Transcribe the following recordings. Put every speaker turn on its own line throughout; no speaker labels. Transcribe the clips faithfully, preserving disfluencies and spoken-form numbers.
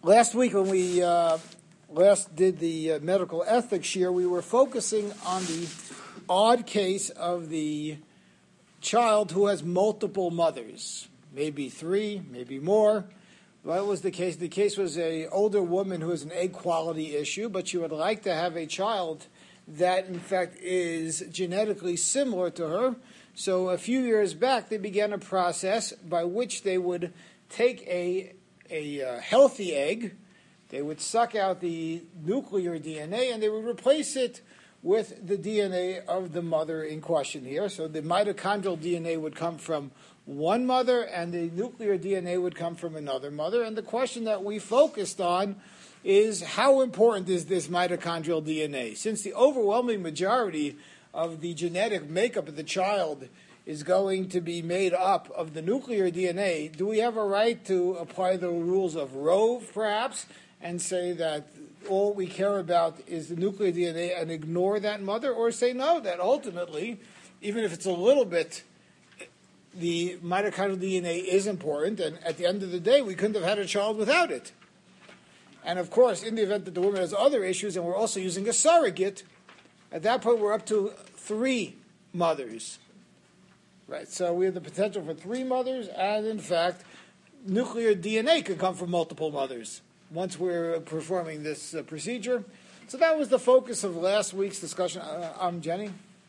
Last week when we uh, last did the uh, medical ethics year, we were focusing on the odd case of the child who has multiple mothers, maybe three, maybe more. What was the case? The case was an older woman who has an egg quality issue, but she would like to have a child that, in fact, is genetically similar to her. So a few years back, they began a process by which they would take a a uh, healthy egg, they would suck out the nuclear D N A, and they would replace it with the D N A of the mother in question here. So the mitochondrial D N A would come from one mother, and the nuclear D N A would come from another mother. And the question that we focused on is, how important is this mitochondrial D N A? Since the overwhelming majority of the genetic makeup of the child is going to be made up of the nuclear D N A, do we have a right to apply the rules of Rove, perhaps, and say that all we care about is the nuclear D N A and ignore that mother? Or say no, that ultimately, even if it's a little bit, the mitochondrial D N A is important, and at the end of the day, we couldn't have had a child without it. And of course, in the event that the woman has other issues, and we're also using a surrogate, at that point we're up to three mothers. Right, so we have the potential for three mothers, and in fact, nuclear D N A could come from multiple mothers once we're performing this uh, procedure. So that was the focus of last week's discussion. Uh, I'm Jenny,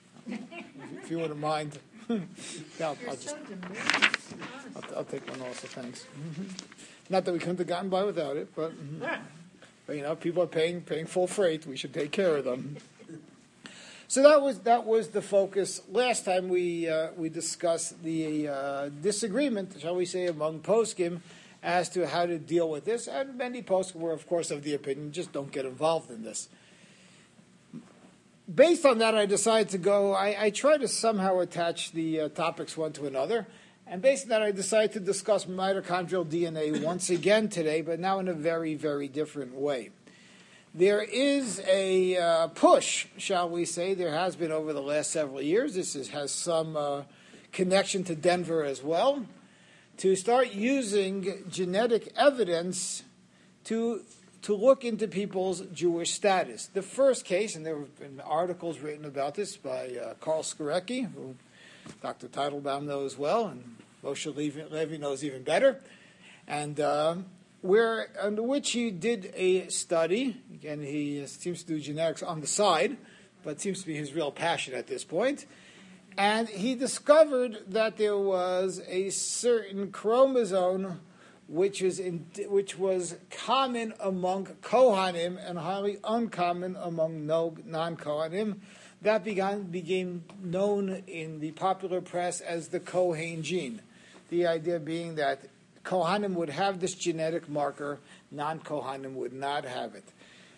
if you wouldn't mind. no, I'll, just, I'll, I'll take one also, thanks. Mm-hmm. Not that we couldn't have gotten by without it, but, mm-hmm. but you know, people are paying paying full freight. We should take care of them. So that was that was the focus. Last time we uh, we discussed the uh, disagreement, shall we say, among poskim as to how to deal with this, and many poskim were, of course, of the opinion, just don't get involved in this. Based on that, I decided to go. I, I try to somehow attach the uh, topics one to another, and based on that, I decided to discuss mitochondrial D N A once again today, but now in a very, very different way. There is a uh, push, shall we say, there has been over the last several years. This is, has some uh, connection to Denver as well, to start using genetic evidence to to look into people's Jewish status. The first case, and there have been articles written about this by uh, Carl Skorecki, who Doctor Teitelbaum knows well, and Moshe Levy knows even better, and uh, where under which he did a study. Again, he seems to do genetics on the side, but seems to be his real passion at this point. And he discovered that there was a certain chromosome which is in, which was common among Kohanim and highly uncommon among no, non-Kohanim. That began became known in the popular press as the Kohen gene. The idea being that Kohanim would have this genetic marker, non-Kohanim would not have it.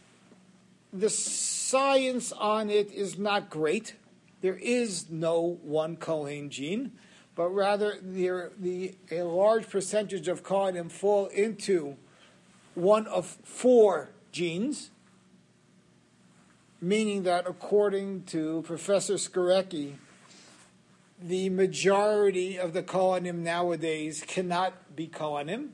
The science on it is not great. There is no one Kohen gene, but rather there, the, a large percentage of Kohanim fall into one of four genes, meaning that according to Professor Skorecki, the majority of the Kohanim nowadays cannot be Kohanim,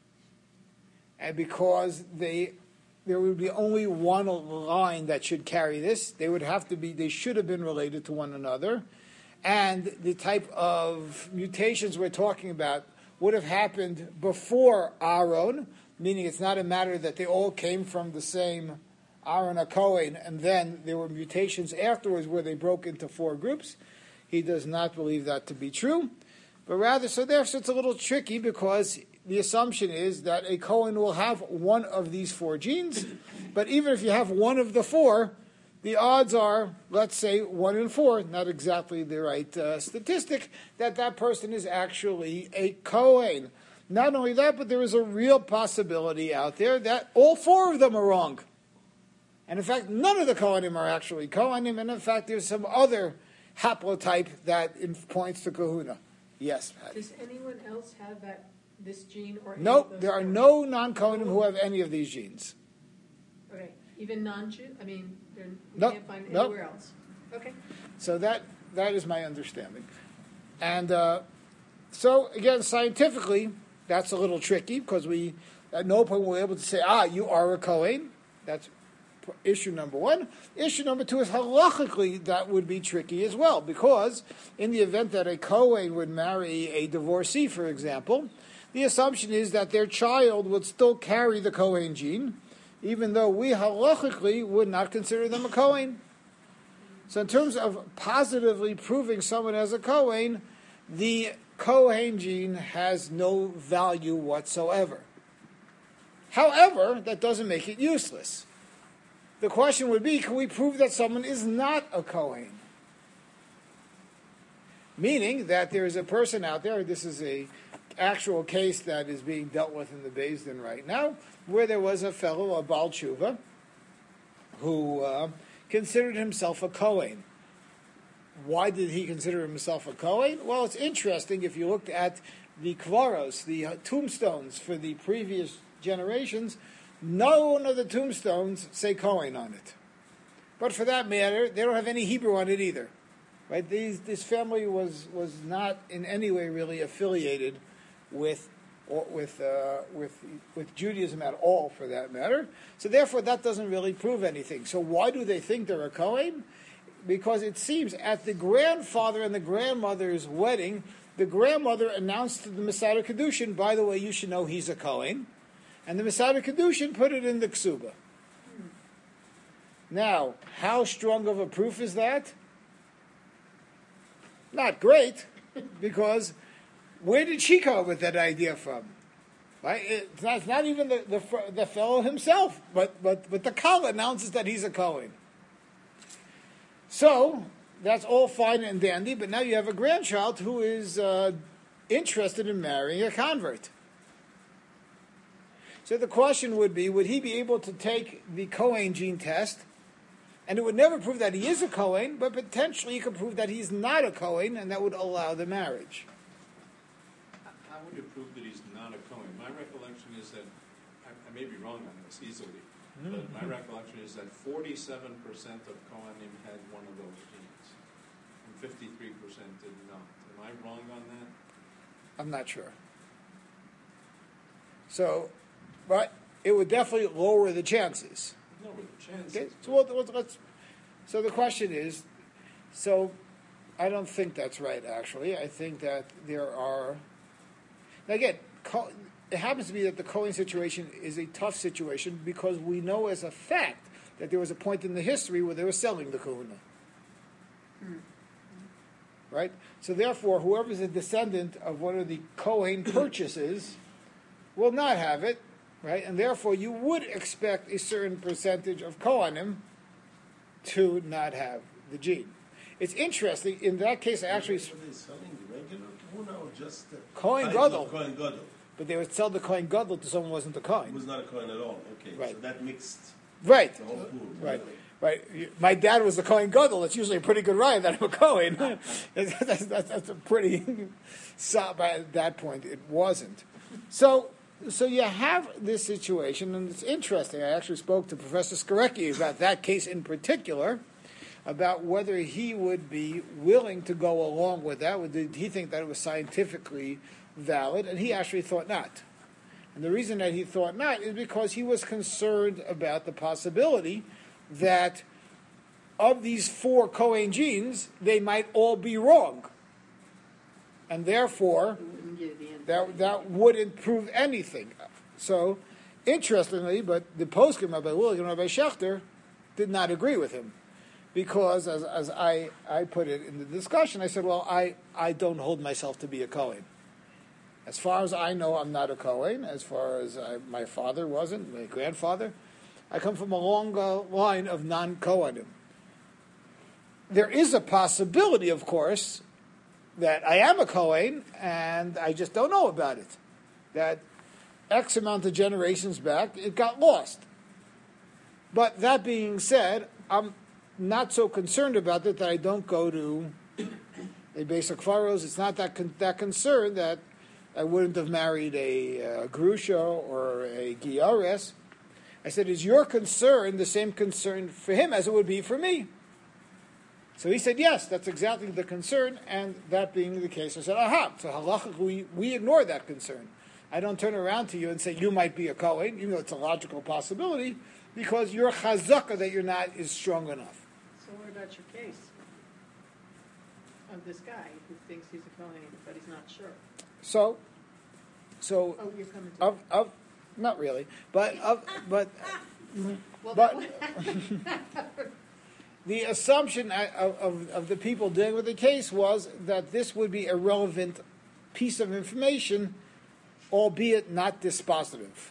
and because they, there would be only one line that should carry this, they would have to be, they should have been related to one another, and the type of mutations we're talking about would have happened before Aaron, meaning it's not a matter that they all came from the same Aaron HaKohen, and then there were mutations afterwards where they broke into four groups. He does not believe that to be true, but rather, so therefore it's a little tricky because the assumption is that a Kohen will have one of these four genes, but even if you have one of the four, the odds are, let's say, one in four, not exactly the right uh, statistic, that that person is actually a Kohen. Not only that, but there is a real possibility out there that all four of them are wrong. And in fact, none of the Kohanim are actually Kohanim, and in fact, there's some other haplotype that points to kahuna. Yes, Patty.
Does anyone else have that this gene or?
Nope, there are no non-Kohanim who have any of these genes.
Okay, even non-Jew. I mean, you
nope.
can't find
nope.
anywhere else. Okay.
So that that is my understanding, and uh, so again, scientifically, that's a little tricky because we At no point were we able to say, ah, you are a Kohen. That's issue number one. Issue number two is halachically that would be tricky as well, because in the event that a Kohen would marry a divorcee, for example, the assumption is that their child would still carry the Kohen gene, even though we halachically would not consider them a Kohen. So in terms of positively proving someone as a Kohen, the Kohen gene has no value whatsoever. However, that doesn't make it useless. The question would be, can we prove that someone is not a Kohen? Meaning that there is a person out there, this is a actual case that is being dealt with in the Beis Din right now, where there was a fellow, a Baal Tshuva, who uh, considered himself a Kohen. Why did he consider himself a Kohen? Well, it's interesting if you looked at the Kvaros, the uh, tombstones for the previous generations. None of the tombstones say Kohen on it. But for that matter, they don't have any Hebrew on it either. Right? These, this family was, was not in any way really affiliated with or with, uh, with with Judaism at all, for that matter. So therefore, that doesn't really prove anything. So why do they think they're a Kohen? Because it seems at the grandfather and the grandmother's wedding, the grandmother announced to the Masada Kedushin, by the way, you should know he's a Kohen. And the Masada Kedushin put it in the Ksuba. Now, how strong of a proof is that? Not great, because where did she come up with that idea from? Right? It's not, it's not even the, the the fellow himself, but but but the Kala announces that he's a Kohen. So that's all fine and dandy, but now you have a grandchild who is uh, interested in marrying a convert. So the question would be, would he be able to take the Kohen gene test? And it would never prove that he is a Kohen, but potentially you could prove that he's not a Kohen, and that would allow the marriage.
How would you prove that he's not a Kohen? My recollection is that, I, I may be wrong on this easily, mm-hmm. but my recollection is that forty-seven percent of Kohanim had one of those genes, and fifty-three percent did not. Am I wrong on that?
I'm not sure. So, but it would definitely lower the chances.
Lower the chances.
Okay? So we'll, let's. So the question is, so I don't think that's right. Actually, I think that there are. Now again, it happens to be that the Kohen situation is a tough situation because we know as a fact that there was a point in the history where they were selling the Kahuna. Mm. Right? So therefore, whoever is a descendant of one of the Kohen purchases will not have it, right? And therefore, you would expect a certain percentage of Kohanim to not have the gene. It's interesting. In that case, I actually...
Were they selling the regular Kahuna or just the...
Kohen Gadol.
Kohen Gadol.
But they would sell the Kohen Gadol to someone who wasn't a Kohen.
He was not a Kohen at all. Okay,
right.
So that mixed
right.
the whole pool.
Right. Right. My dad was the Kohen Gadol. It's usually a pretty good rhyme that I'm a Kohen. that's, that's, that's a pretty... So at that point, it wasn't. So... So you have this situation, and it's interesting. I actually spoke to Professor Skorecki about that case in particular, about whether he would be willing to go along with that. Did he think that it was scientifically valid? And he actually thought not. And the reason that he thought not is because he was concerned about the possibility that of these four Kohen genes, they might all be wrong. And therefore... That that wouldn't prove anything. So, interestingly, but the poskim Rabbi Willig and Rabbi Schechter did not agree with him, because as as I, I put it in the discussion, I said, well, I, I don't hold myself to be a Kohen. As far as I know, I'm not a Kohen. As far as I, my father wasn't, my grandfather, I come from a long uh, line of non-Kohanim. There is a possibility, of course, that I am a Kohen, and I just don't know about it. That X amount of generations back, it got lost. But that being said, I'm not so concerned about it that I don't go to a basic Faros. It's not that con- that concerned that I wouldn't have married a uh, Grusha or a Giyares. I said, is your concern the same concern for him as it would be for me? So he said, yes, that's exactly the concern, and that being the case, I said, aha, so halachically, we, we ignore that concern. I don't turn around to you and say you might be a Kohen, even though it's a logical possibility, because your chazaka that you're not is strong enough.
So what about your case of this guy who thinks he's a Kohen, but he's not sure?
So, so
Oh, you're coming to
of of not really, but of but
well,
but the assumption of, of of the people dealing with the case was that this would be a relevant piece of information, albeit not dispositive.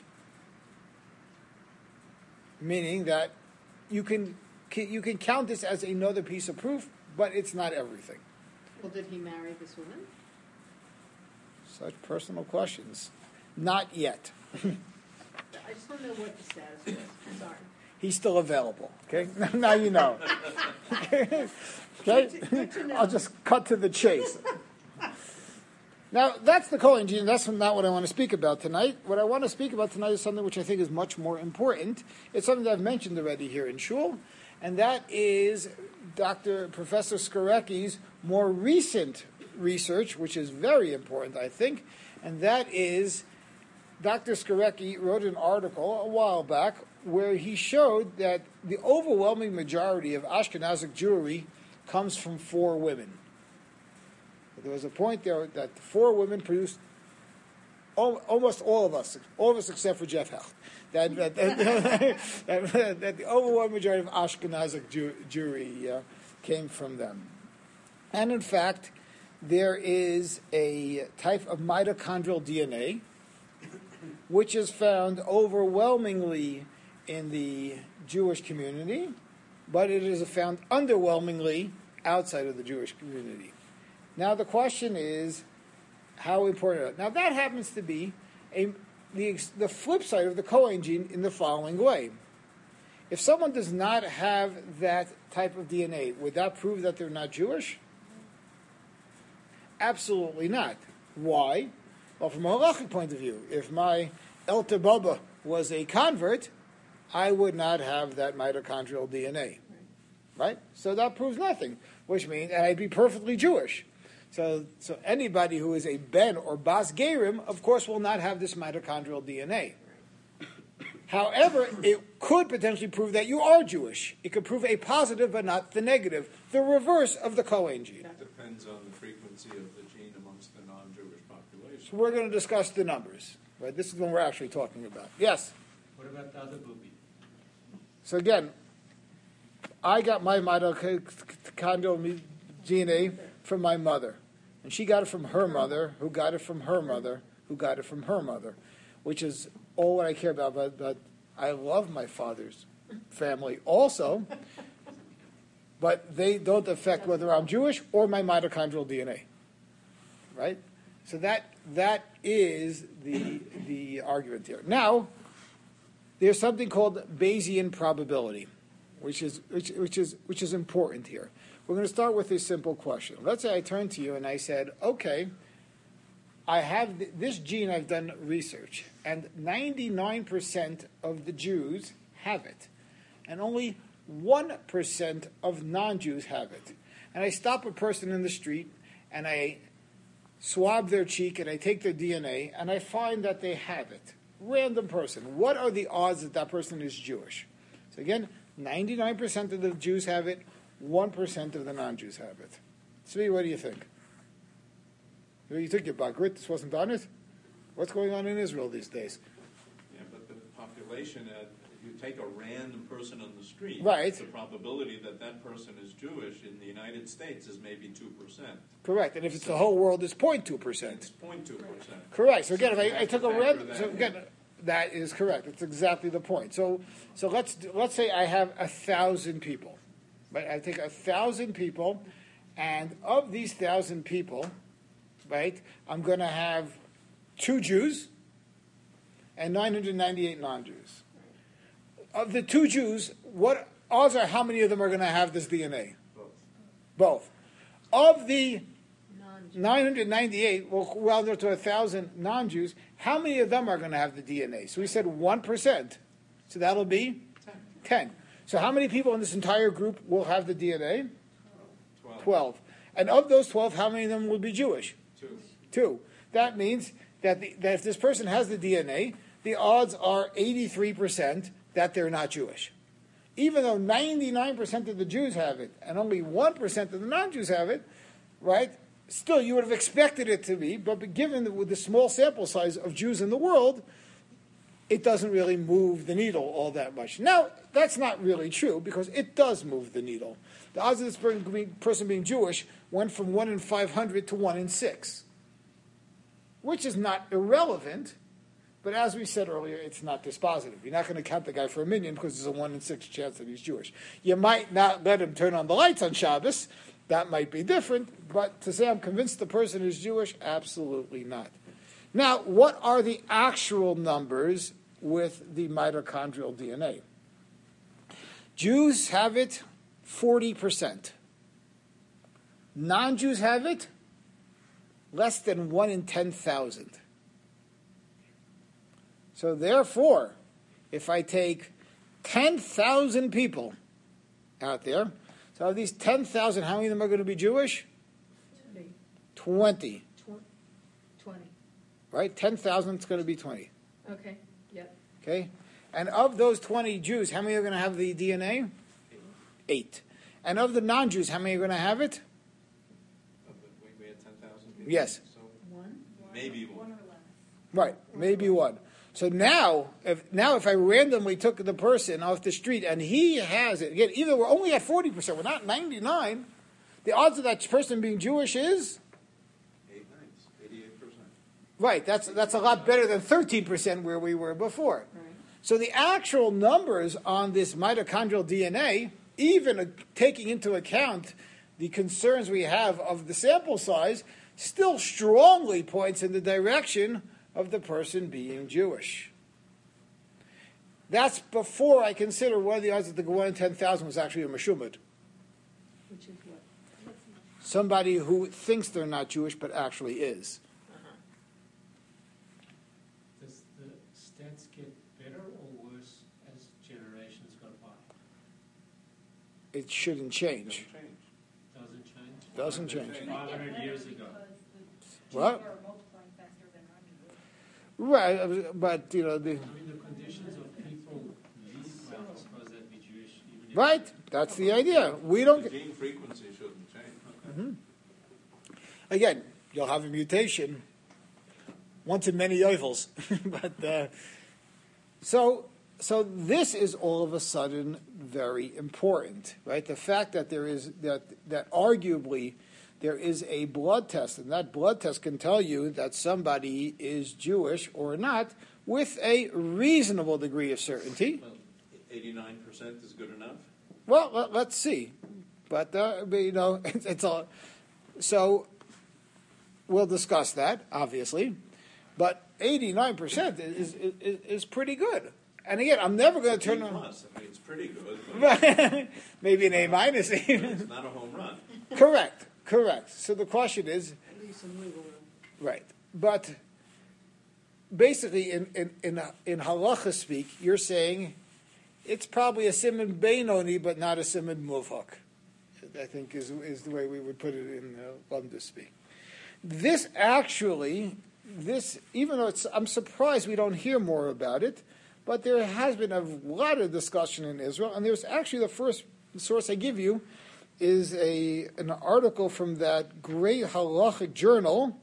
Meaning that you can you can count this as another piece of proof, but it's not everything.
well, did he marry this woman?
Such personal questions. Not yet.
I just want to know what the status was. Sorry.
He's still available. Okay, now you know. Okay, okay?
Good to know.
I'll just cut to the chase. Now that's the Kohen gene. That's not what I want to speak about tonight. What I want to speak about tonight is something which I think is much more important. It's something that I've mentioned already here in Shul, and that is Doctor Professor Skorecki's more recent research, which is very important, I think, and that is Doctor Skorecki wrote an article a while back where he showed that the overwhelming majority of Ashkenazic Jewry comes from four women. There was a point there that four women produced al- almost all of us, all of us except for Jeff Hecht, that, that, that, that, that the overwhelming majority of Ashkenazic Jew, Jewry uh, came from them. And in fact, there is a type of mitochondrial D N A which is found overwhelmingly in the Jewish community, but it is found underwhelmingly outside of the Jewish community. Now the question is, how important? Now that happens to be a, the, the flip side of the Kohen gene in the following way. If someone does not have that type of D N A, would that prove that they're not Jewish? Absolutely not. Why? Well, from a halachic point of view, if my Elter Baba was a convert, I would not have that mitochondrial D N A. Right? So that proves nothing, which means, and I'd be perfectly Jewish. So, so anybody who is a Ben or Bas Gerim, of course, will not have this mitochondrial D N A. However, it could potentially prove that you are Jewish. It could prove a positive, but not the negative, the reverse of the Kohen gene.
It depends on the frequency of the gene amongst the non-Jewish population.
So we're going to discuss the numbers. Right? This is what we're actually talking about. Yes?
What about the other booby?
So again, I got my mitochondrial D N A from my mother. And she got it from her mother, who got it from her mother, who got it from her mother, which is all what I care about. But, but I love my father's family also, but they don't affect whether I'm Jewish or my mitochondrial D N A. Right? So that that is the the argument here. Now, there's something called Bayesian probability, which is which, which is which is important here. We're going to start with a simple question. Let's say I turned to you and I said, okay, I have th- this gene, I've done research, and ninety-nine percent of the Jews have it, and only one percent of non-Jews have it. And I stop a person in the street, and I swab their cheek, and I take their D N A, and I find that they have it. Random person. What are the odds that that person is Jewish? So again, ninety-nine percent of the Jews have it, one percent of the non-Jews have it. Tzvi, what do you think? What do you think, your Bagrit? This wasn't on it? What's going on in Israel these days?
Yeah, but the population, uh, if you take a random person on the street,
Right.
the probability that that person is Jewish in the United States is maybe two percent.
Correct. And if it's the whole world, it's zero point two
It's
percent.
zero point two percent.
Correct. So again, if
So you
I, I
have
took
to
a
factor
red,
that
so
in.
again, that is correct. That's exactly the point. So, so let's let's say I have a thousand people, right? I take a thousand people, and of these thousand people, right, I'm going to have two Jews and nine hundred ninety-eight non-Jews. Of the two Jews, what odds are how many of them are going to have this D N A?
Both.
Both. Of the
Non-Jews.
nine hundred ninety-eight, well, round up to one thousand non-Jews, how many of them are going to have the D N A? So we said one percent. So that'll be ten. So how many people in this entire group will have the D N A?
Twelve.
twelve. And of those twelve, how many of them will be Jewish?
Two.
Two. That means that, the, that if this person has the D N A, the odds are eighty-three percent that they're not Jewish. Even though ninety-nine percent of the Jews have it and only one percent of the non-Jews have it, right? Still, you would have expected it to be, but given the, with the small sample size of Jews in the world, it doesn't really move the needle all that much. Now, that's not really true, because it does move the needle. The odds of this person being Jewish went from one in five hundred to one in six, which is not irrelevant, but as we said earlier, it's not dispositive. You're not going to count the guy for a million because there's a one in six chance that he's Jewish. You might not let him turn on the lights on Shabbos. That might be different, but to say I'm convinced the person is Jewish, absolutely not. Now, what are the actual numbers with the mitochondrial D N A? Jews have it forty percent. Non-Jews have it less than one in ten thousand. So therefore, if I take ten thousand people out there, so of these ten thousand, how many of them are going to be Jewish? twenty.
twenty.
Right? ten thousand is going to be twenty.
Okay, yep.
Okay? And of those twenty Jews, how many are going to have the D N A? Eight. And of the non-Jews, how many are going to have it?
Oh, but we, we had ten thousand people?
Yes.
So
One?
maybe one.
Right, maybe one. So now, if now if I randomly took the person off the street and he has it, again, either we're only at forty percent, we're not ninety-nine, the odds of that person being Jewish is?
Eight ninths, eighty-eight percent.
Right, that's, that's a lot better than thirteen percent where we were before.
Right.
So the actual numbers on this mitochondrial D N A, even uh, taking into account the concerns we have of the sample size, still strongly points in the direction of the person being Jewish. That's before I consider what are the odds that the one in ten thousand was actually a Meshumad.
Which is what?
Somebody who thinks they're not Jewish but actually is.
Uh-huh.
Does the stats get better or worse as generations go by?
It shouldn't change.
Doesn't change.
Doesn't
Doesn't
change?
change.
five hundred years ago.
What? Right, uh, but, you know, the...
I mean, the conditions of people lead, well, I suppose that'd be Jewish. Even if
Right, that's the idea. We don't...
The gene frequency shouldn't change.
Mm-hmm. Again, you'll have a mutation, once in many ovals. but uh, so, so this is all of a sudden very important, right? The fact that there is that that arguably there is a blood test, and that blood test can tell you that somebody is Jewish or not with a reasonable degree of certainty.
Well, eighty-nine percent is good enough.
Well, let, let's see. But, uh, but you know, it's, it's all... So, we'll discuss that, obviously. But eighty-nine percent is, is, is pretty good. And again, I'm never going to turn
B
on...
plus. I mean, it's pretty good, but
Maybe an A minus even.
it's not a home run.
Correct, correct. So the question is...
Leave some wiggle room.
Right. But basically, in, in, in, in halacha speak, you're saying it's probably a siman beinoni, but not a siman muvhak. I think is is the way we would put it in uh, London speak. This actually, this even though it's, I'm surprised we don't hear more about it, but there has been a lot of discussion in Israel, and there's actually the first source I give you is a an article from that great halachic journal,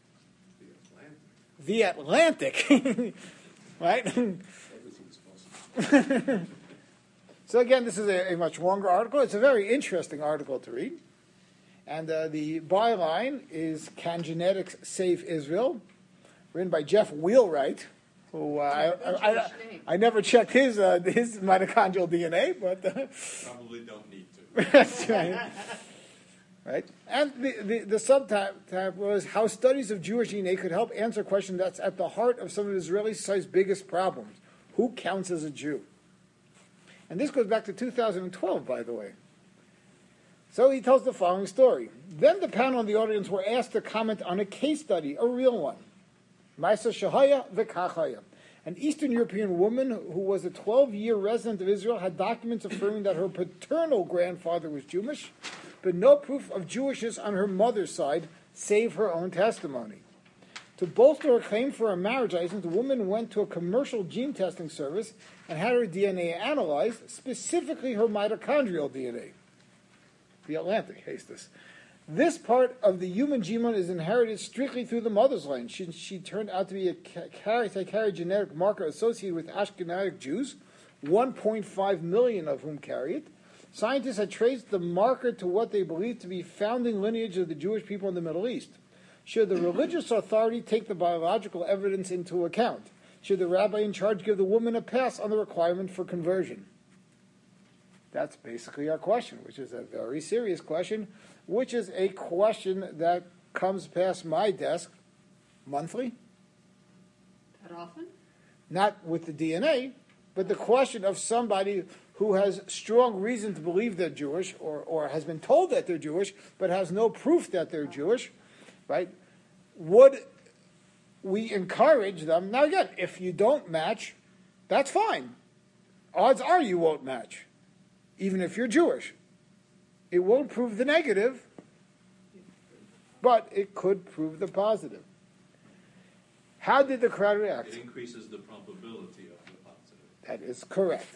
The Atlantic, right?
Everything's possible.
So again, this is a, a much longer article. It's a very interesting article to read. And uh, the byline is Can Genetics Save Israel? Written by Jeff Wheelwright, who uh, I, I, I, I never checked his uh, his mitochondrial D N A, but... Uh,
Probably don't need to.
that's right. Right? And the, the, the subtype was How Studies of Jewish D N A Could Help Answer a Question That's at the Heart of Some of Israeli Society's Biggest Problems. Who counts as a Jew? And this goes back to two thousand twelve, by the way. So he tells the following story. Then the panel and the audience were asked to comment on a case study, a real one. Maisa Shahaya V'Kachaya. An Eastern European woman who was a twelve-year resident of Israel had documents affirming that her paternal grandfather was Jewish, but no proof of Jewishness on her mother's side, save her own testimony. To bolster her claim for a marriage license, the woman went to a commercial gene testing service and had her D N A analyzed, specifically her mitochondrial D N A. The Atlantic hates this. This part of the human genome is inherited strictly through the mother's line. She, she turned out to be a carry, to carry genetic marker associated with Ashkenazic Jews, one point five million of whom carry it. Scientists had traced the marker to what they believed to be founding lineage of the Jewish people in the Middle East. Should the religious authority take the biological evidence into account? Should the rabbi in charge give the woman a pass on the requirement for conversion? That's basically our question, which is a very serious question, which is a question that comes past my desk monthly.
That often?
Not with the D N A, but the question of somebody who has strong reason to believe they're Jewish, or, or has been told that they're Jewish, but has no proof that they're Jewish, right? Would we encourage them? Now again, if you don't match, that's fine. Odds are you won't match, even if you're Jewish. It won't prove the negative, but it could prove the positive. How did the crowd react?
It increases the probability of the positive.
That is correct.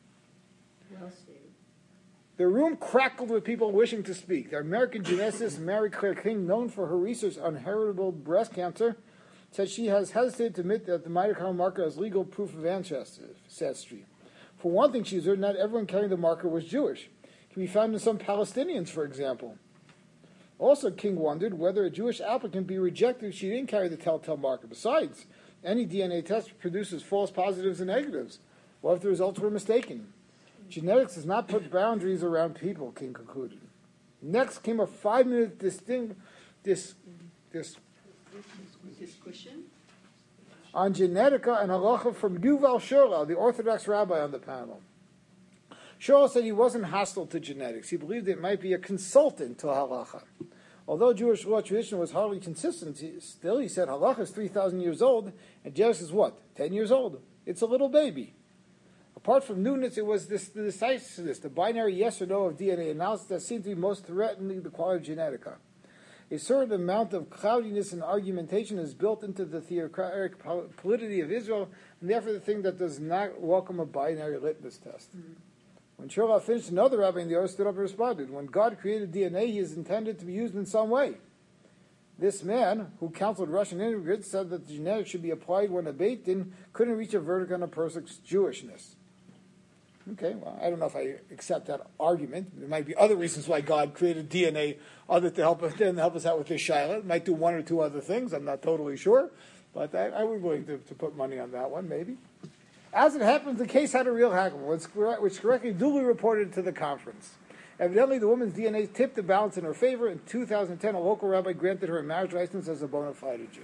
Well stated.
The room crackled with people wishing to speak. The American geneticist Mary Claire King, known for her research on heritable breast cancer, said she has hesitated to admit that the mitochondrial marker is legal proof of ancestry. For one thing, she observed not everyone carrying the marker was Jewish. It can be found in some Palestinians, for example. Also, King wondered whether a Jewish applicant be rejected if she didn't carry the telltale marker. Besides, any D N A test produces false positives and negatives. What if the results were mistaken? Genetics does not put boundaries around people, King concluded. Next came a five-minute distinct dis, dis,
Discussion?
on Genetica and Halacha from Yuval Shurla, the Orthodox rabbi on the panel. Shurla said he wasn't hostile to genetics. He believed it might be a consultant to Halacha. Although Jewish law tradition was hardly consistent, he, still he said Halacha is three thousand years old, and genetics is what? ten years old. It's a little baby. Apart from newness, it was this, the decisiveness, the binary yes or no of D N A analysis that seemed to be most threatening the quality of Genetica. A certain amount of cloudiness and argumentation is built into the theocratic polity of Israel, and therefore the thing that does not welcome a binary litmus test. Mm-hmm. When Shurla finished, another rabbi in the Or stood up and responded, when God created D N A, he is intended to be used in some way. This man, who counseled Russian immigrants, said that the genetics should be applied when a Beit Din couldn't reach a verdict on a person's Jewishness. Okay, well, I don't know if I accept that argument. There might be other reasons why God created D N A other to help us, than help us out with this shaila. It might do one or two other things. I'm not totally sure, but I, I would be willing to, to put money on that one, maybe. As it happens, the case had a real hackle, which correctly duly reported to the conference. Evidently, the woman's D N A tipped the balance in her favor. In two thousand ten, a local rabbi granted her a marriage license as a bona fide Jew.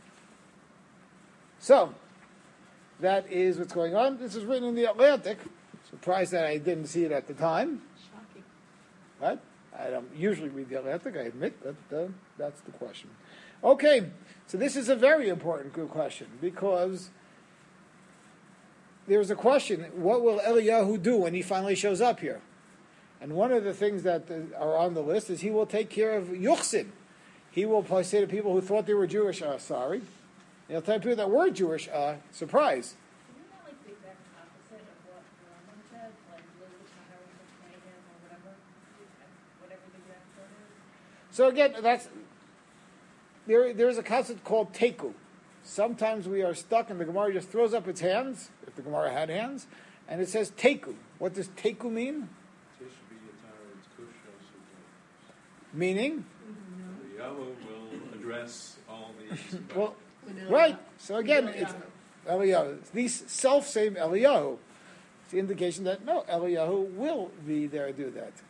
So, that is what's going on. This is written in the Atlantic. Surprised that I didn't see it at the time.
Shocking.
Right? I don't usually read the Atlantic, I admit, but uh, that's the question. Okay, so this is a very important good question, because there's a question, what will Eliyahu do when he finally shows up here? And one of the things that are on the list is he will take care of Yuchsin. He will say to people who thought they were Jewish, uh, sorry. He'll tell people that were Jewish, uh, surprise.
Isn't that like the exact opposite of what Rambam said? Like, live with Tahara and Megan or whatever? Whatever the exact word is?
So again, that's there. There's a concept called teku. Sometimes we are stuck, and the Gemara just throws up its hands, if the Gemara had hands, and it says teku. What does teku mean? Meaning?
Yahweh will address all these.
Well, right. So again, it's Eliyahu. These self-same Eliyahu. It's the indication that no, Eliyahu will be there to do that.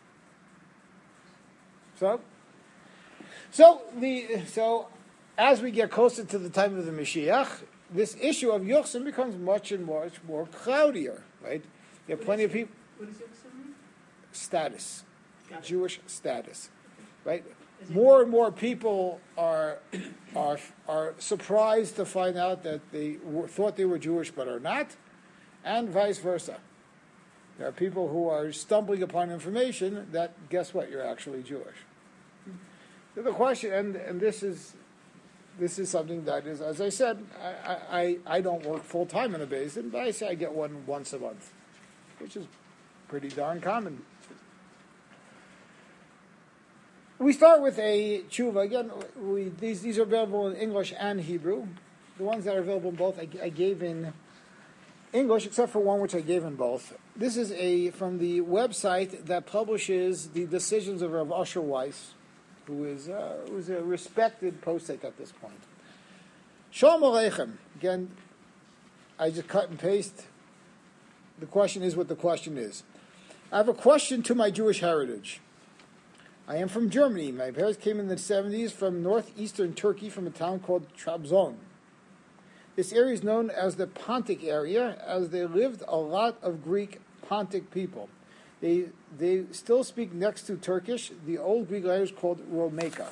So, so the so as we get closer to the time of the Mashiach, this issue of Yochsin becomes much and much more cloudier. Right? There are plenty of people.
What does Yochsin mean?
Status,
Got it.
Jewish status. Right? More and more people are are are surprised to find out that they were, thought they were Jewish but are not, and vice versa. There are people who are stumbling upon information that, guess what, you're actually Jewish. So the question, and, and this is this is something that is, as I said, I, I, I don't work full-time in a basin, but I say I get one once a month, which is pretty darn common. We start with a tshuva. Again, we, these, these are available in English and Hebrew. The ones that are available in both, I, I gave in English, except for one which I gave in both. This is a from the website that publishes the decisions of Rav Asher Weiss, who is, uh, who is a respected posek at this point. Shalom Aleichem. Again, I just cut and paste. The question is what the question is. I have a question to my Jewish heritage. I am from Germany. My parents came in the seventies from northeastern Turkey from a town called Trabzon. This area is known as the Pontic area, as there lived a lot of Greek Pontic people. They they still speak next to Turkish, the old Greek language called Romaica.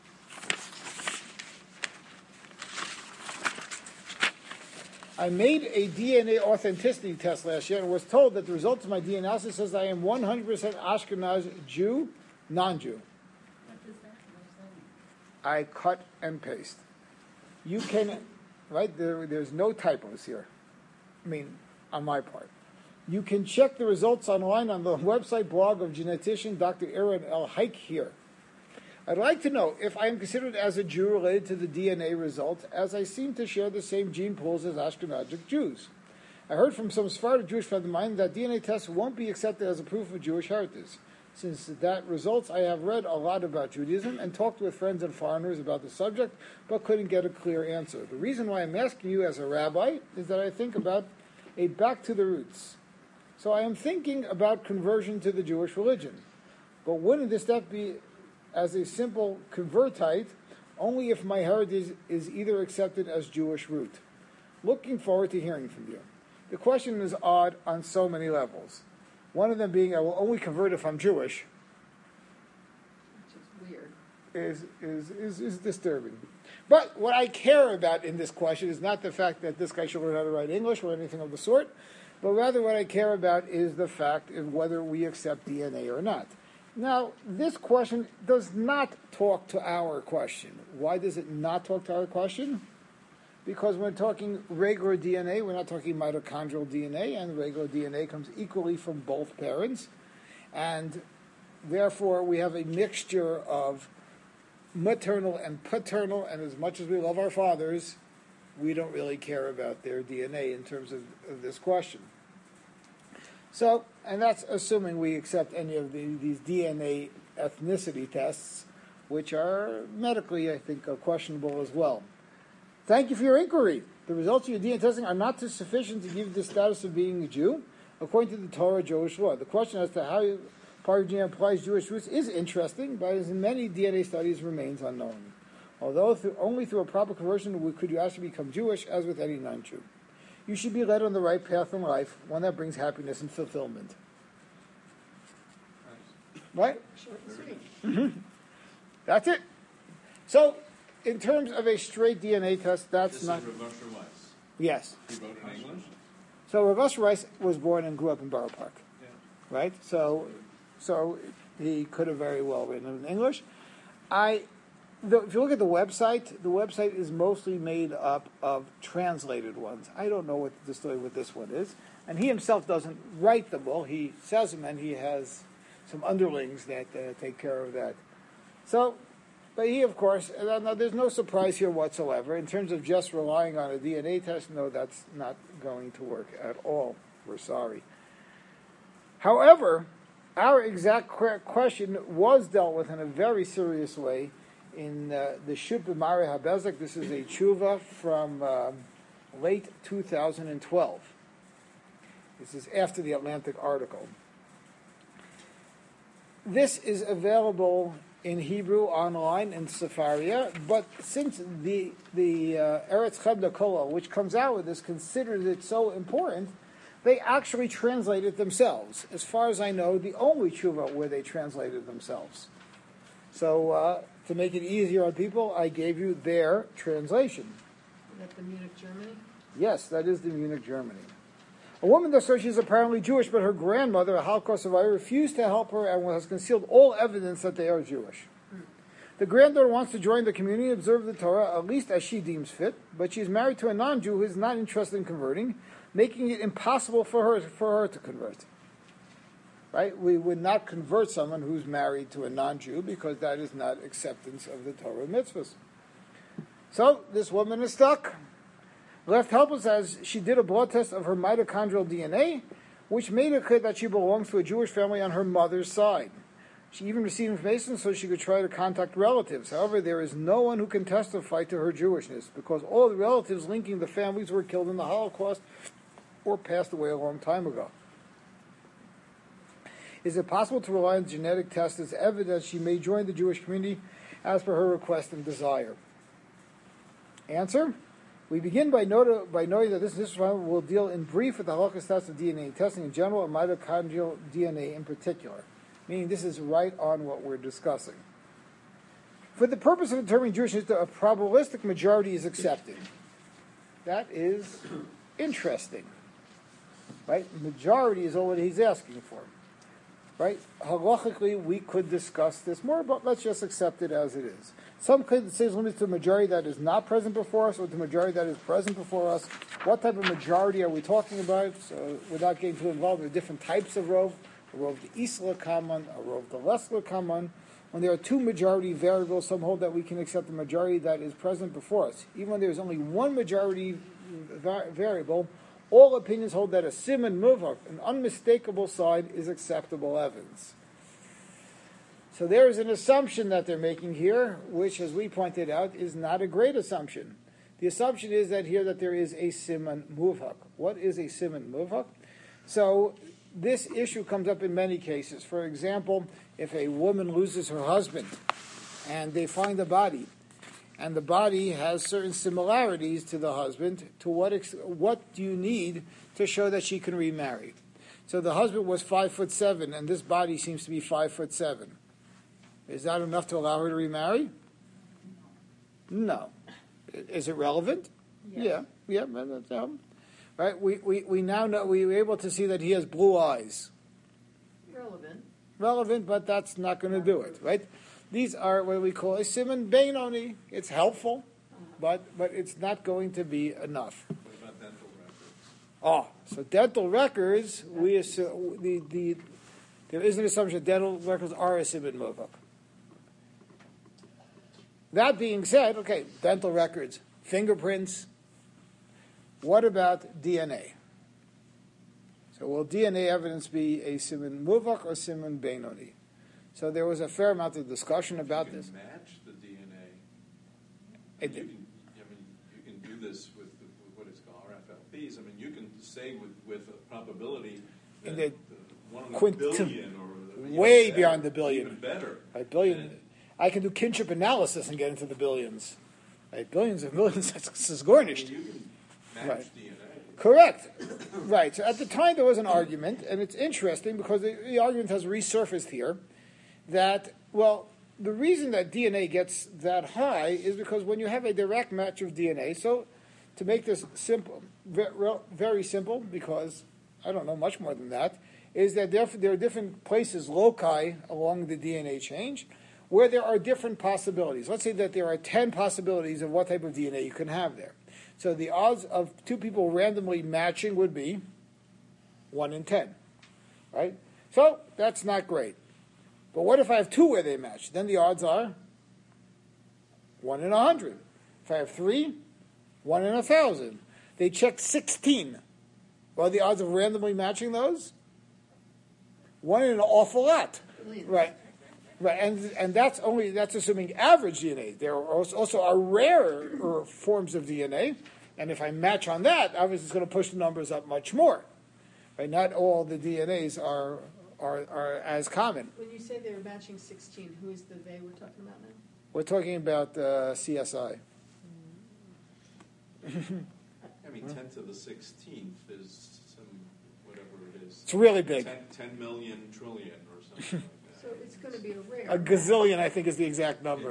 I made a D N A authenticity test last year and was told that the result of my D N A analysis says I am one hundred percent Ashkenaz Jew, non-Jew.
What does that, what does that mean?
I cut and paste. You can, right, there, there's no typos here. I mean, on my part. You can check the results online on the website blog of genetician Doctor Aaron L. Hike here. I'd like to know if I am considered as a Jew related to the D N A results, as I seem to share the same gene pools as Ashkenazic Jews. I heard from some Sephardic Jewish friends of mine that D N A tests won't be accepted as a proof of Jewish heritage. Since that results, I have read a lot about Judaism and talked with friends and foreigners about the subject, but couldn't get a clear answer. The reason why I'm asking you as a rabbi is that I think about a back to the roots. So I am thinking about conversion to the Jewish religion. But wouldn't this step be as a simple convertite only if my heritage is either accepted as Jewish root? Looking forward to hearing from you. The question is odd on so many levels. One of them being, I will only convert if I'm Jewish,
Which is weird.
is, is, is, is disturbing. But what I care about in this question is not the fact that this guy should learn how to write English or anything of the sort, but rather what I care about is the fact of whether we accept D N A or not. Now, this question does not talk to our question. Why does it not talk to our question? Because when we're talking regular D N A, we're not talking mitochondrial D N A, and regular D N A comes equally from both parents. And therefore, we have a mixture of maternal and paternal, and as much as we love our fathers, we don't really care about their D N A in terms of, of this question. So, and that's assuming we accept any of the, these D N A ethnicity tests, which are medically, I think, uh, questionable as well. Thank you for your inquiry. The results of your D N A testing are not sufficient to give you the status of being a Jew, according to the Torah Jewish law. The question as to how part of G M applies Jewish roots is interesting, but as in many D N A studies, remains unknown. Although through, only through a proper conversion could you actually become Jewish, as with any non-Jew. You should be led on the right path in life, one that brings happiness and fulfillment. Right?
Short and sweet.
Mm-hmm. That's it. So, in terms of a straight D N A test, that's
This
not...
is Rav Asher Weiss.
Yes.
He wrote in English?
So Rav Asher Weiss was born and grew up in Borough Park.
Yeah.
Right? So, so he could have very well written in English. I... The, if you look at the website, the website is mostly made up of translated ones. I don't know what the story with this one is. And he himself doesn't write them. Well, he says them, and he has some underlings that uh, take care of that. So, but he, of course, uh, no, there's no surprise here whatsoever. In terms of just relying on a D N A test, no, that's not going to work at all. We're sorry. However, our exact question was dealt with in a very serious way in uh, the Shut B'Mari HaBezek. This is a tshuva from um, late two thousand twelve. This is after the Atlantic article. This is available in Hebrew online in Sefaria, but since the the uh, Eretz Chebda Kola, which comes out with this, considers it so important, they actually translate it themselves. As far as I know, the only tshuva where they translated themselves. So, uh, to make it easier on people, I gave you their translation.
Is that the Munich, Germany?
Yes, that is the Munich, Germany. A woman that says she's apparently Jewish, but her grandmother, a Holocaust survivor, refused to help her and has concealed all evidence that they are Jewish. The granddaughter wants to join the community and observe the Torah, at least as she deems fit, but she is married to a non-Jew who is not interested in converting, making it impossible for her for her to convert. Right? We would not convert someone who's married to a non-Jew because that is not acceptance of the Torah mitzvahs. So this woman is stuck. Left helpless as she did a blood test of her mitochondrial D N A, which made it clear that she belongs to a Jewish family on her mother's side. She even received information so she could try to contact relatives. However, there is no one who can testify to her Jewishness because all the relatives linking the families were killed in the Holocaust or passed away a long time ago. Is it possible to rely on genetic tests as evidence she may join the Jewish community as per her request and desire? Answer: we begin by, note, by noting that this this will deal in brief with the halakhic tests of D N A testing in general and mitochondrial D N A in particular, meaning this is right on what we're discussing. For the purpose of determining Jewishness, a probabilistic majority is accepted. That is interesting. Right? Majority is all that he's asking for. Right? Halachically, we could discuss this more, but let's just accept it as it is. Some could say it's limited to a majority that is not present before us or to a majority that is present before us. What type of majority are we talking about? So, without getting too involved, there are different types of rov. A rov the isla kaman, a rov the lesla kaman. When there are two majority variables, some hold that we can accept the majority that is present before us. Even when there is only one majority va- variable, all opinions hold that a siman muvak, an unmistakable sign, is acceptable evidence. So there is an assumption that they're making here, which, as we pointed out, is not a great assumption. The assumption is that here that there is a siman muvak. What is a siman muvak? So this issue comes up in many cases. For example, if a woman loses her husband and they find a body, and the body has certain similarities to the husband, to what ex- what do you need to show that she can remarry? So the husband was five foot seven, and this body seems to be five foot seven. Is that enough to allow her to remarry? No. Is it relevant?
Yes.
Yeah, yeah. Um, right. We, we we now know we were able to see that he has blue eyes.
Relevant.
Relevant, but that's not going to do it, right? These are what we call a siman beinoni. It's helpful, but but it's not going to be enough.
What about dental records?
Oh, so dental records, we assume, the the there is an assumption that dental records are a siman muvak. That being said, okay, dental records, fingerprints. What about D N A? So will D N A evidence be a siman muvak or siman beinoni? So there was a fair amount of discussion about
you can
this.
Match the D N A.
It
You
did.
can, I mean, you can do this with, the, with what is called R F L Ps. I mean, you can say with, with a probability that
And the
the, one in a
quint-
billion or even
way
better,
beyond the billion.
even better.
A billion.
And-
I can do kinship analysis and get into the billions. Right, billions and millions. That's is garnished.
You can match
Right.
D N A.
Correct. Right. So at the time there was an argument, and it's interesting because the, the argument has resurfaced here, that, well, the reason that D N A gets that high is because when you have a direct match of D N A, so to make this simple, very, very simple, because I don't know much more than that, is that there, there are different places, loci, along the D N A change, where there are different possibilities. Let's say that there are ten possibilities of what type of D N A you can have there. So the odds of two people randomly matching would be one in ten, right? So that's not great. But what if I have two where they match? Then the odds are one in a hundred. If I have three, one in a thousand. They checked sixteen. What are the odds of randomly matching those? One in an awful lot.
Billions.
Right. Right, and and that's only that's assuming average D N A. There are also, also are rarer forms of D N A, and if I match on that, obviously it's going to push the numbers up much more. Right, not all the D N As are are are as common.
When you say they were matching sixteen, who is the they we're talking about now?
We're talking about uh, C S I.
I mean, ten to the sixteenth is some, whatever it is.
It's really big.
ten, ten million trillion or something like that.
So it's going to be a rare.
A gazillion, I think, is the exact number.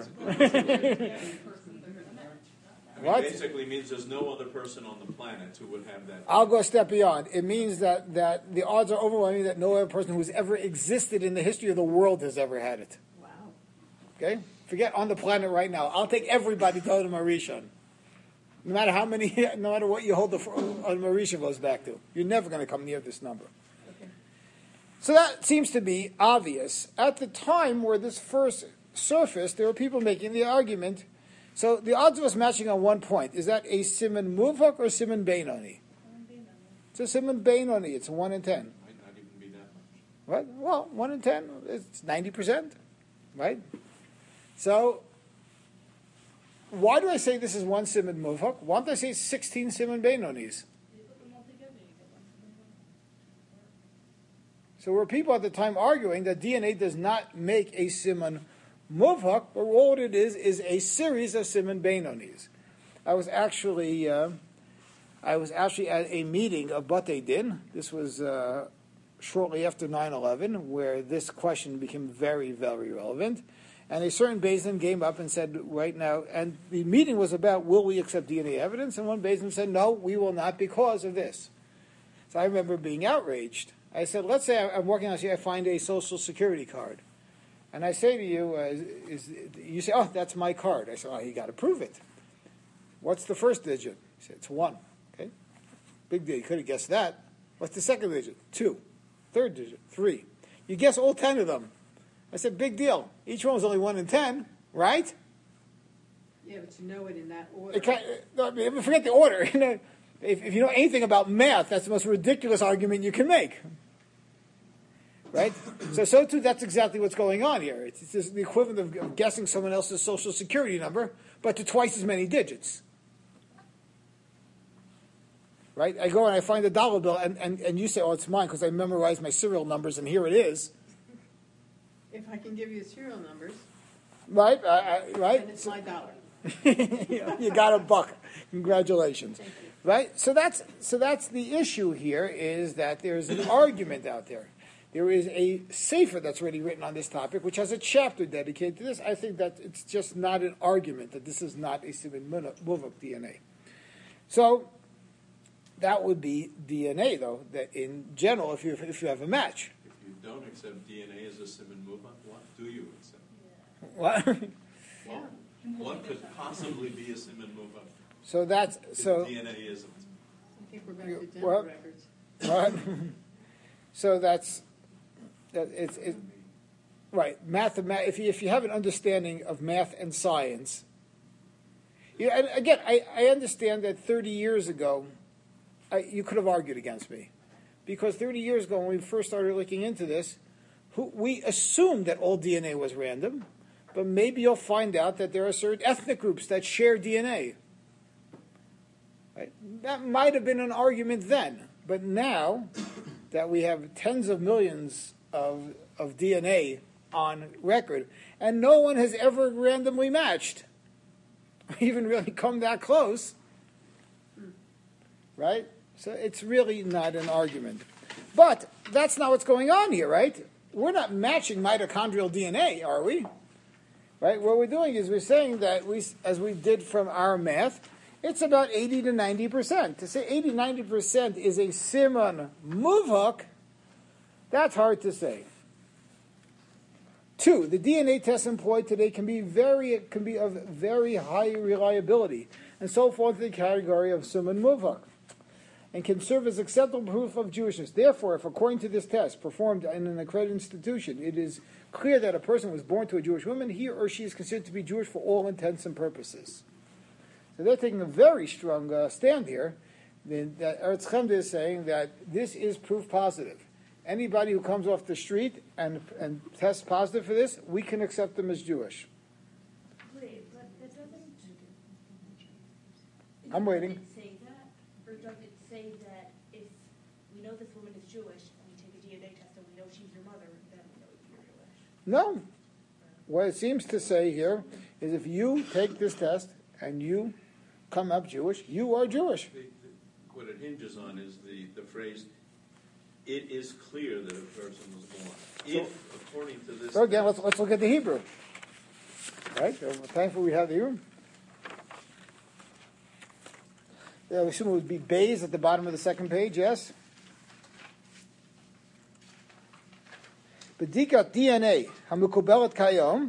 I mean,
What?
basically means there's no other person on the planet who would have that.
I'll go a step beyond. It means that, that the odds are overwhelming that no other person who's ever existed in the history of the world has ever had it.
Wow.
Okay? Forget on the planet right now. I'll take everybody to Odom Arishon. No matter how many, no matter what you hold the Odom Arishon goes back to. You're never going to come near this number.
Okay.
So that seems to be obvious. At the time where this first surfaced, there were people making the argument. So the odds of us matching on one point, is that a Siman Muvhak or Siman Beinoni? It's a Siman Beinoni. It's a one in ten.
Might not even be that much.
Right? Well, one in ten, it's ninety percent. Right? So, why do I say this is one Siman Muvhak? Why don't I say sixteen Siman Beinonis? So were people at the time arguing that D N A does not make a Siman Muvhak, but all it is is a series of Siman Beinonis. I was actually uh, I was actually at a meeting of Batei Din. This was uh, shortly after nine eleven, where this question became very, very relevant. And a certain Beis Din came up and said, right now, and the meeting was about, will we accept D N A evidence? And one Beis Din said, no, we will not because of this. So I remember being outraged. I said, let's say I'm working on this, I find a Social Security card. And I say to you, uh, is, you say, oh, that's my card. I said, oh, you got to prove it. What's the first digit? He said, it's one. Okay, big deal. You could have guessed that. What's the second digit? Two. Third digit? Three. You guess all ten of them. I said, big deal. Each one was only one in ten, right?
Yeah, but you know it in that order.
It can't, no, I mean, forget the order. You know, if, if you know anything about math, that's the most ridiculous argument you can make. Right? So, so too, that's exactly what's going on here. It's, it's just the equivalent of, of guessing someone else's social security number, but to twice as many digits. Right? I go and I find a dollar bill, and, and, and you say, oh, it's mine because I memorized my serial numbers, and here it is.
If I can give you the serial numbers,
Right? I, I, right?
then it's my dollar.
You got a buck. Congratulations.
Thank you.
Right? So that's so that's the issue here, is that there's an argument out there. There is a sefer that's already written on this topic, which has a chapter dedicated to this. I think that it's just not an argument that this is not a Siman Muvhak D N A. So that would be D N A, though, that in general, if you if you have a match.
If you don't accept D N A as a Siman Muvhak, what do you accept?
What?
Well, what could possibly be a Siman Muvhak
So that's
if
so.
D N A isn't?
I think we're back to dental
Well-
records.
Right? So that's that. It's it, right. Math. If you if you have an understanding of math and science, you, and again, I, I understand that thirty years ago, I, you could have argued against me, because thirty years ago when we first started looking into this, who, we assumed that all D N A was random, but maybe you'll find out that there are certain ethnic groups that share D N A. Right? That might have been an argument then, but now that we have tens of millions of, of D N A on record, and no one has ever randomly matched, even really come that close, right? So it's really not an argument. But that's not what's going on here, right? We're not matching mitochondrial D N A, are we? Right? What we're doing is we're saying that, we, as we did from our math, it's about eighty to ninety percent. To say eighty to ninety percent is a Siman Muvhak, that's hard to say. Two, the D N A tests employed today can be very can be of very high reliability and so fall into the category of Siman Muvhak and can serve as acceptable proof of Jewishness. Therefore, if according to this test performed in an accredited institution, it is clear that a person was born to a Jewish woman, he or she is considered to be Jewish for all intents and purposes. So they're taking a very strong uh, stand here. That Eretz Chemda is saying that this is proof positive. Anybody who comes off the street and and tests positive for this, we can accept them as Jewish.
Wait, but that doesn't.
I'm waiting.
Does it say that, or does it say that if we know this woman is Jewish and we take a D N A test and we know she's your mother, then we know you're Jewish?
No. What it seems to say here is if you take this test and you come up Jewish, you are Jewish.
The, the, what it hinges on is the, the phrase, it is clear that a person was born. If, according to this...
So again, let's let's look at the Hebrew. Right? So thankfully we have the Hebrew. Yeah, we assume it would be Bays at the bottom of the second page, yes? Bedikat D N A, hamukubelet kayom,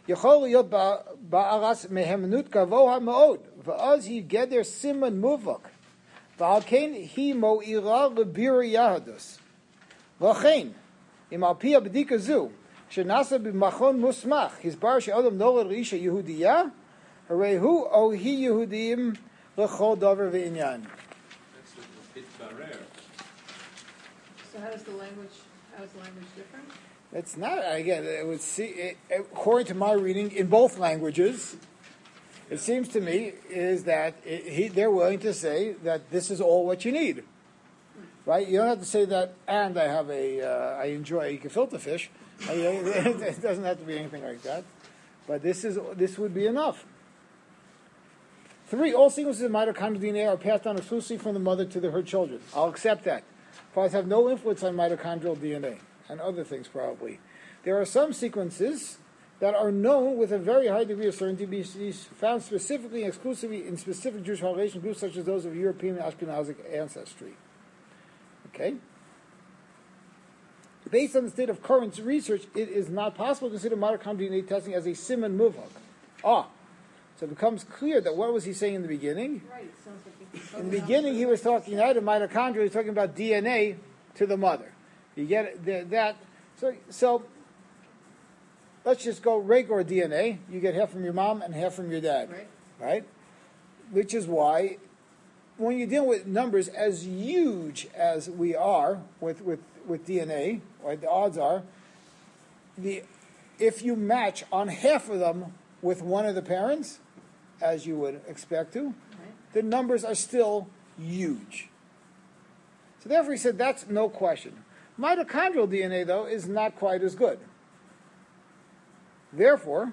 יכול להיות בארץ מהימנות גבוה מאוד, ואז היא גדר סימן מובהק, ועל כן היא מועילה לבירור יהדות. לכן, אם על פי הבדיקה זו, שנעשה במכון מוסמך, הסבר שאדם נולד לאישה יהודייה, הרי הוא או היא יהודים לכל דבר ועניין.
That's התברר.
So how does the language, how is the language different?
It's not, again, it would see, it, according to my reading, in both languages, it seems to me is that it, he, they're willing to say that this is all what you need. Right? You don't have to say that, and I have a, uh, I enjoy gefilte fish. It doesn't have to be anything like that. But this is this would be enough. Three, all sequences of mitochondrial D N A are passed on exclusively from the mother to the, her children. I'll accept that. Fathers have no influence on mitochondrial D N A, and other things probably. There are some sequences that are known with a very high degree of certainty to be found specifically and exclusively in specific Jewish population groups such as those of European and Ashkenazic ancestry. Okay? Based on the state of current research, it is not possible to consider mitochondrial D N A testing as a siman muvhak. Ah, so it becomes clear that what was he saying in the beginning?
Right, it sounds like it's
In the beginning, he was talking not of mitochondria, he was talking about D N A to the mother. You get it, that. So, so let's just go regular D N A. You get half from your mom and half from your dad.
Right.
Right? Which is why when you deal with numbers as huge as we are with, with, with D N A, right, the odds are, the if you match on half of them with one of the parents, as you would expect to,
Right.
the numbers are still huge. So therefore he said that's no question. Mitochondrial D N A, though, is not quite as good. Therefore,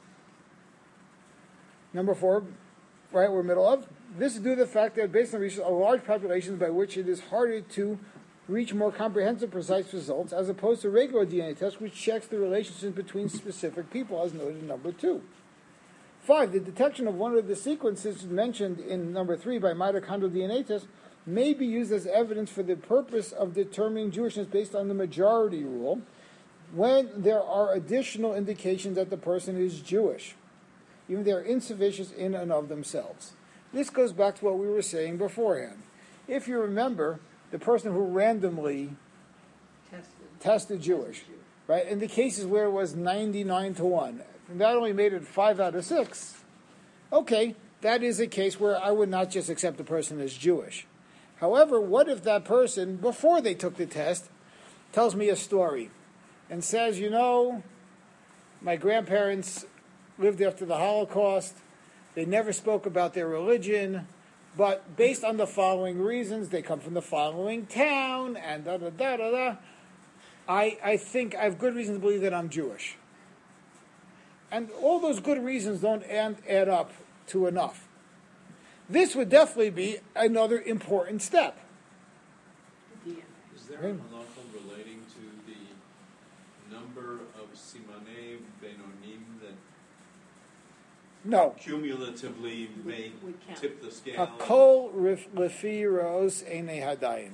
number four, right, we're middle of, this is due to the fact that based on research, a large population by which it is harder to reach more comprehensive, precise results, as opposed to regular D N A tests, which checks the relationships between specific people, as noted in number two. Five, the detection of one of the sequences mentioned in number three by mitochondrial D N A tests may be used as evidence for the purpose of determining Jewishness based on the majority rule, when there are additional indications that the person is Jewish, even if they are insufficient in and of themselves. This goes back to what we were saying beforehand. If you remember, the person who randomly
tested.
tested Jewish, right, in the cases where it was ninety-nine to one, that only made it five out of six. Okay, that is a case where I would not just accept the person as Jewish. However, what if that person, before they took the test, tells me a story and says, you know, my grandparents lived after the Holocaust, they never spoke about their religion, but based on the following reasons, they come from the following town, and da da da da da, I, I think I have good reason to believe that I'm Jewish. And all those good reasons don't add, add up to enough. This would definitely be another important step.
D N
Is there a halacha relating to the number of simanei benonim that
No.
cumulatively may
would count.
tip the scale?
Hakol lefi ro's einei hadayin.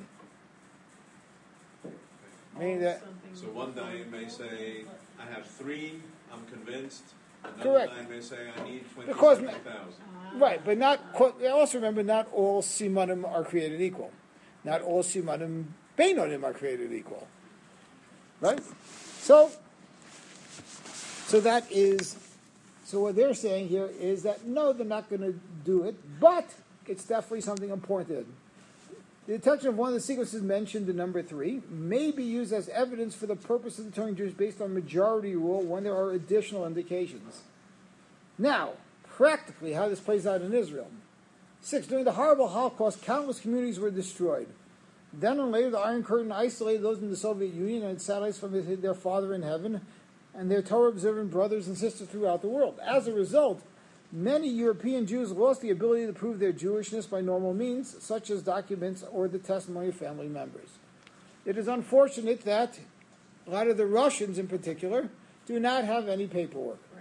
Meaning that,
Something-
So one dayan may say, I have three, I'm convinced. Another
Correct.
dayan may say, I need
Because-
twenty-seven thousand.
Ah.
right, but not, qu- also remember, not all simanim are created equal. Not all simanim beinonim are created equal. Right? So, so that is, so what they're saying here is that no, they're not going to do it, but it's definitely something important. The detection of one of the sequences mentioned in number three may be used as evidence for the purpose of determining Jews based on majority rule when there are additional indications. Now, practically, how this plays out in Israel. Six, during the horrible Holocaust, countless communities were destroyed. Then and later, the Iron Curtain isolated those in the Soviet Union and satellites from their Father in heaven and their Torah-observant brothers and sisters throughout the world. As a result, many European Jews lost the ability to prove their Jewishness by normal means, such as documents or the testimony of family members. It is unfortunate that a lot of the Russians, in particular, do not have any paperwork.
Right.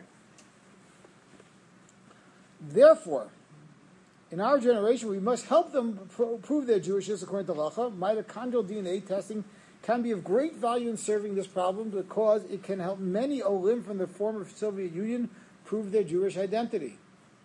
Therefore, in our generation, we must help them pro- prove their Jewishness according to Halacha. Mitochondrial D N A testing can be of great value in serving this problem because it can help many Olim from the former Soviet Union prove their Jewish identity.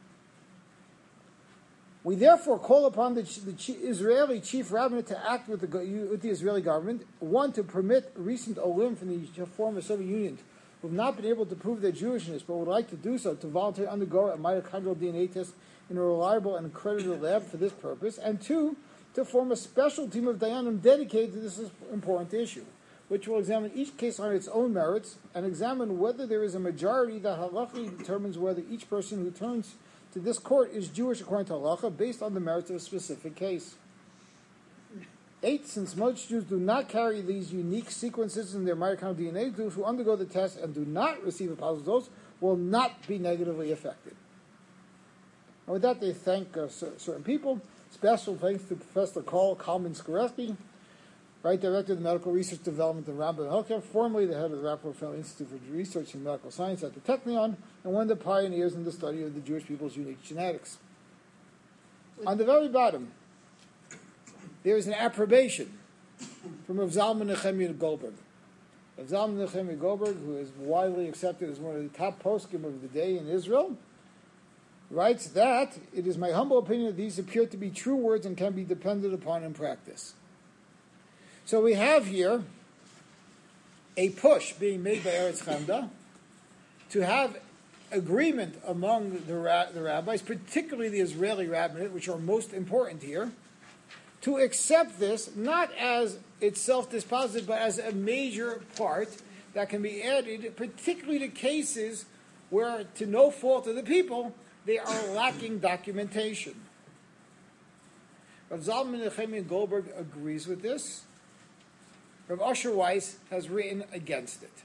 We therefore call upon the, the Israeli chief rabbinate to act with the, with the Israeli government, one, to permit recent Olim from the former Soviet Union who have not been able to prove their Jewishness but would like to do so to voluntarily undergo a mitochondrial D N A test in a reliable and accredited lab for this purpose, and two, to form a special team of Dayanim dedicated to this important issue, which will examine each case on its own merits and examine whether there is a majority that halachically determines whether each person who turns to this court is Jewish according to halacha based on the merits of a specific case. Eight, since most Jews do not carry these unique sequences in their mitochondrial D N A, those who undergo the test and do not receive a positive dose will not be negatively affected. And with that, they thank uh, certain people. Special thanks to Professor Carl Kalman-Skoreski, right director of the Medical Research Development of Rambam Healthcare, formerly the head of the Rockefeller Institute for Research in Medical Science at the Technion, and one of the pioneers in the study of the Jewish people's unique genetics. On the very bottom, there is an approbation from Rav Zalman Nechemia Goldberg. Rav Zalman Nechemia Goldberg, who is widely accepted as one of the top poskim of the day in Israel, writes that it is my humble opinion that these appear to be true words and can be depended upon in practice. So we have here a push being made by Eretz Chemda to have agreement among the, ra- the rabbis, particularly the Israeli rabbinate, which are most important here, to accept this not as itself dispositive, but as a major part that can be added, particularly to cases where, to no fault of the people, they are lacking documentation. Rav Zalman Nechemia Goldberg agrees with this. Rav Usher Weiss has written against it.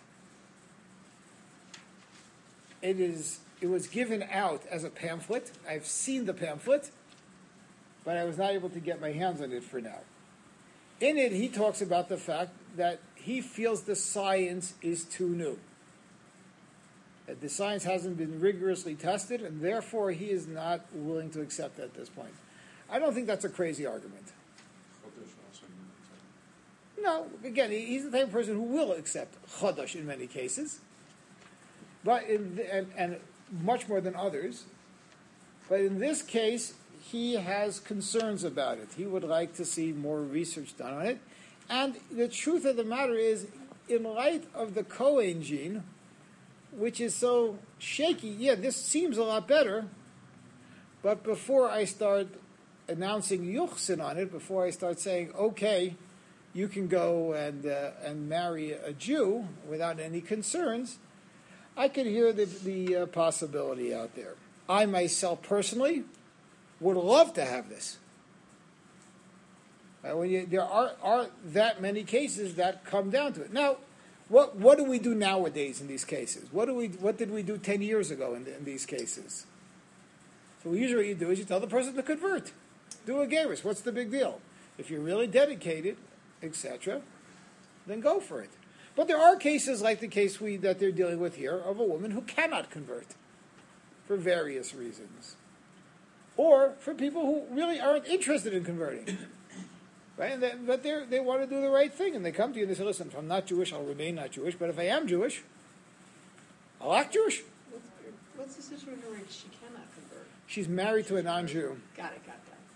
It is. It was given out as a pamphlet. I've seen the pamphlet, but I was not able to get my hands on it for now. In it, he talks about the fact that he feels the science is too new. That the science hasn't been rigorously tested, and therefore he is not willing to accept it at this point. I don't think that's a crazy argument. No, again, he's the type of person who will accept Chodesh in many cases, but in the, and, and much more than others. But in this case, he has concerns about it. He would like to see more research done on it. And the truth of the matter is, in light of the Cohen gene, which is so shaky, yeah, this seems a lot better, but before I start announcing Yuchsin on it, before I start saying, okay, you can go and uh, and marry a Jew without any concerns, I could hear the, the uh, possibility out there. I myself personally would love to have this. Uh, when you, there are, are that many cases that come down to it. Now, what what do we do nowadays in these cases? What do we what did we do ten years ago in, in these cases? So usually what you do is you tell the person to convert. Do a gerus. What's the big deal? If you're really dedicated, et cetera, then go for it. But there are cases like the case we that they're dealing with here of a woman who cannot convert for various reasons. Or for people who really aren't interested in converting. Right? And they, but they they want to do the right thing, and they come to you and they say, listen, if I'm not Jewish, I'll remain not Jewish, but if I am Jewish, I'll act Jewish.
What's, what's the situation where she cannot convert?
She's married to a non-Jew.
Got it, got that.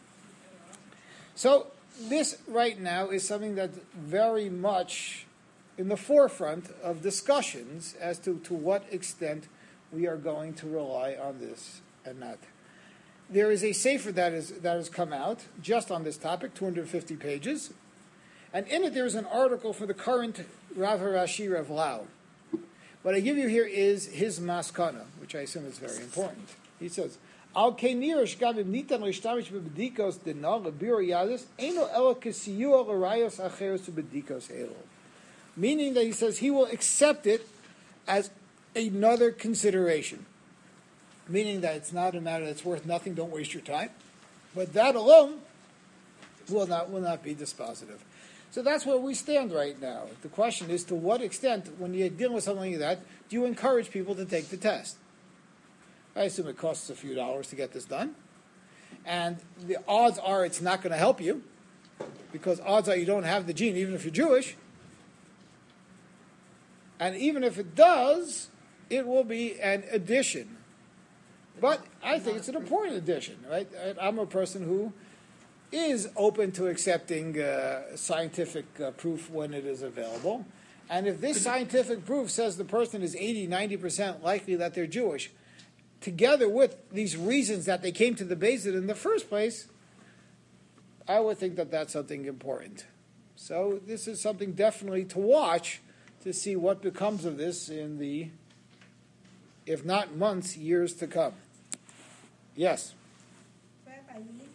So this right now is something that's very much in the forefront of discussions as to, to what extent we are going to rely on this and not. There is a sefer that is that has come out just on this topic, two hundred fifty pages, and in it there is an article for the current Rav Harashi Rav Lau. What I give you here is his maskana, which I assume is very important. He says, "Al kenir shgavim nitan l'shtamish bebedikos dena lebiro yadus eno ela kesiyua l'rayos acheros bebedikos elo," meaning that he says he will accept it as another consideration. Meaning that it's not a matter that's worth nothing, don't waste your time. But that alone will not will not be dispositive. So that's where we stand right now. The question is, to what extent, when you're dealing with something like that, do you encourage people to take the test? I assume it costs a few dollars to get this done. And the odds are it's not going to help you. because odds are you don't have the gene, even if you're Jewish. And even if it does, it will be an addition. But I think it's an important addition, right? I'm a person who is open to accepting uh, scientific uh, proof when it is available. And if this scientific proof says the person is eighty, ninety percent likely that they're Jewish, together with these reasons that they came to the Beis Din in the first place, I would think that that's something important. So this is something definitely to watch to see what becomes of this in the, if not months, years to come. Yes?
Rabbi, you